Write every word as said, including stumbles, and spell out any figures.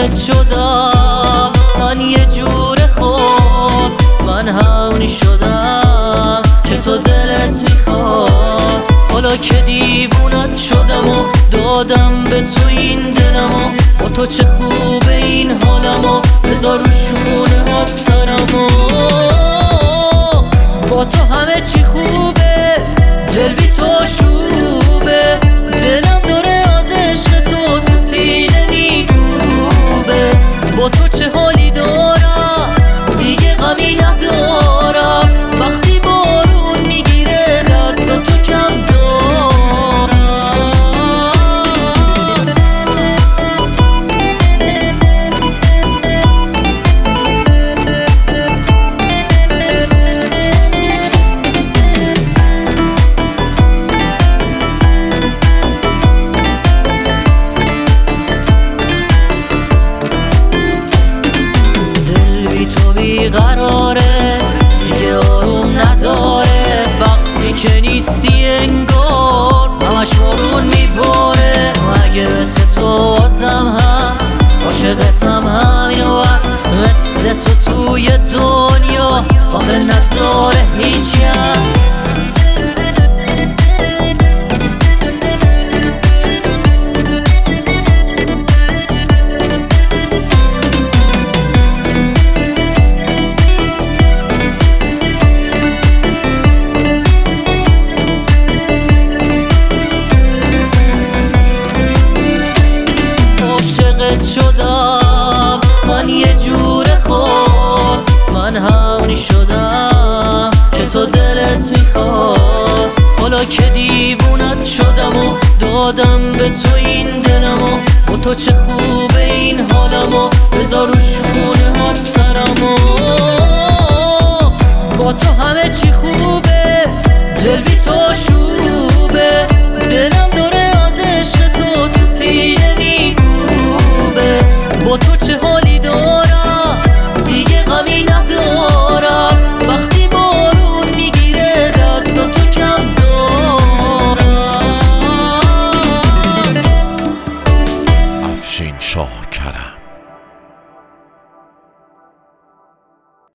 عاشقت شدم، من یه جور خاص، من همونی شدم که تو دلت میخواست. حالا که دیوونت شدم و دادم به تو این دلمو، با تو چه خوبه این حالمو، بذار رو شونه هات سرمو. با تو همه چی خوبه، دل بی تو شوبه، دلم داره از عشق تو تو سینه میکوبه. با تو چه حالی دارم دیگه غمی ندارم، وقتی بارون میگیره دست تو کم دارم. بیقراره دیگه آروم نداره، وقتی که نیستی انگار همش بارون میباره. مگه مثل تو بازم هست، عاشقتم همینو هست، مثل تو توی دنیا آخه نداره هیچ هست. شدم من یه جور خاص، من همونی شدم که تو دلت میخواست. حالا که دیوونت شدم و دادم به تو این دلمو، با تو چه خوبه این حالمو، بذار رو شونه هات سرمو. با تو همه چی خوبه، دل بی تو شوبه، دلم داره از عشق تو تو سینه میکوبه. با تو چه حالی دارم دیگه غمی ندارم، وقتی بارون میگیره دست تو کم دارم. افشین شاه کرم.